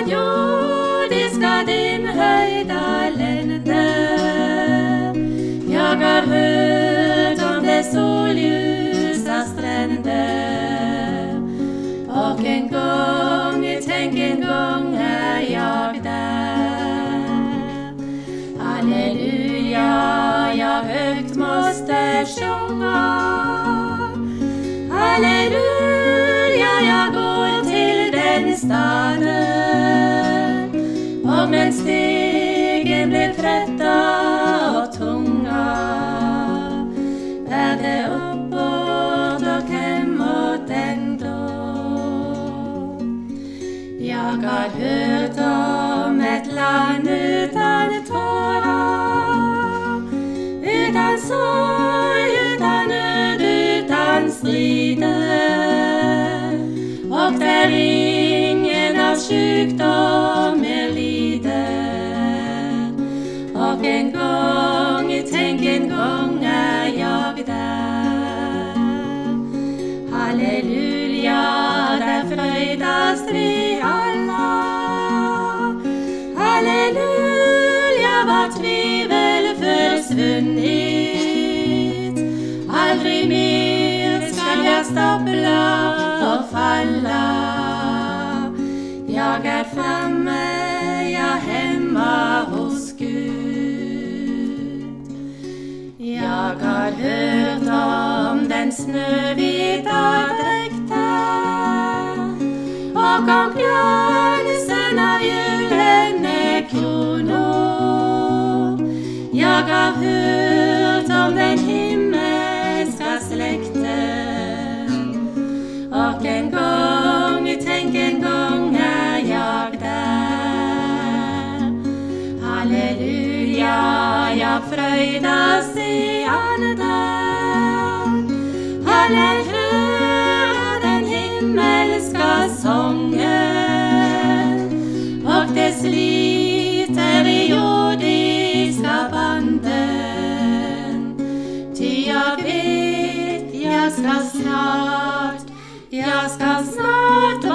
från jordiska dimhöjdalände. Jag har hört om det solljusa stränder, och en gång, tänk en gång är jag där. Halleluja, jag högt måste sjunga. Halleluja, jag går till den staden, och men stegen blev trötta och tunga, bär det uppåt och hemåt ändå. Jag har hört om ett land utan tårar, utan sorg, utan nöd, utan strider, och där ingen av sjukdomar lider. Och en gång, tänk en gång är jag där. Halleluja, där fröjdas vi alla. Halleluja, var tvivel försvunnit. Aldrig mer skall jag stappla och falla. Jag är framme, jag hemma hos Gud. Jag har hört om den snövita dräkten, och om glansen av gyllene kronor. Jag har hört om den himmelska släkten, och en gång, tänk en gång är jag där. Halleluja, jag fröjdas i anden. Halleluja, den himmelska sången, och det sliter i jordiska banden. Ty jag vet, jag ska snart